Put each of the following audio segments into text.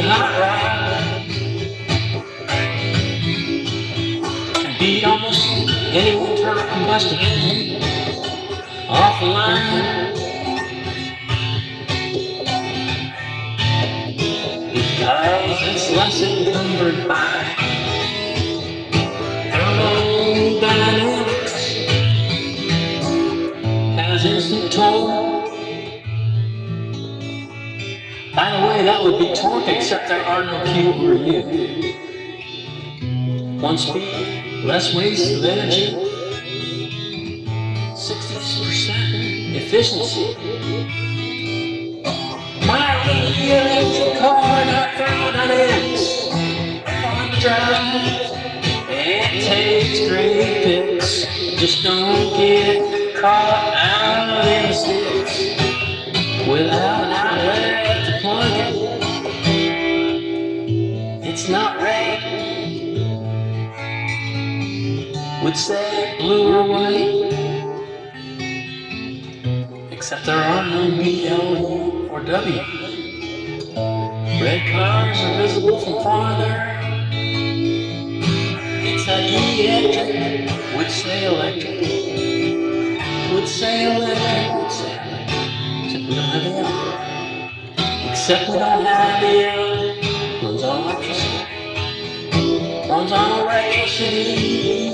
hot rod and beat almost any internal combustion engine off the line, because it's less encumbered by thermodynamics, has instant torque. By the way, that would be torque, except there are no Q or U. One speed, less waste of energy, 60% efficiency. My electric car, not thermodynamics, on the drive. It takes great pics, just don't get caught out in the sticks without an outlet to plug it. It's not red, would say blue or white, except there are no B, L, U, or W. Red cars are visible from farther. It's a electric, would say electric, would say electric, would say electric. Except we don't have the L. Except we don't have the L. Runs on electricity. Runs on electricity.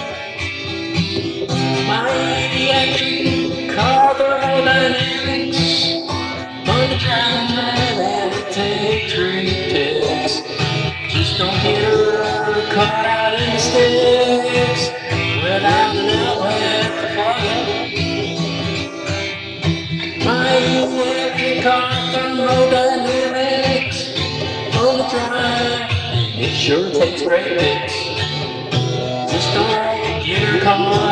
My electric car thermodynamics on the drive and it takes great pics. Just don't get her caught out in the sticks without an outlet to plug it. My electric car thermodynamics on the drive, it sure takes great pics. Just don't get her caught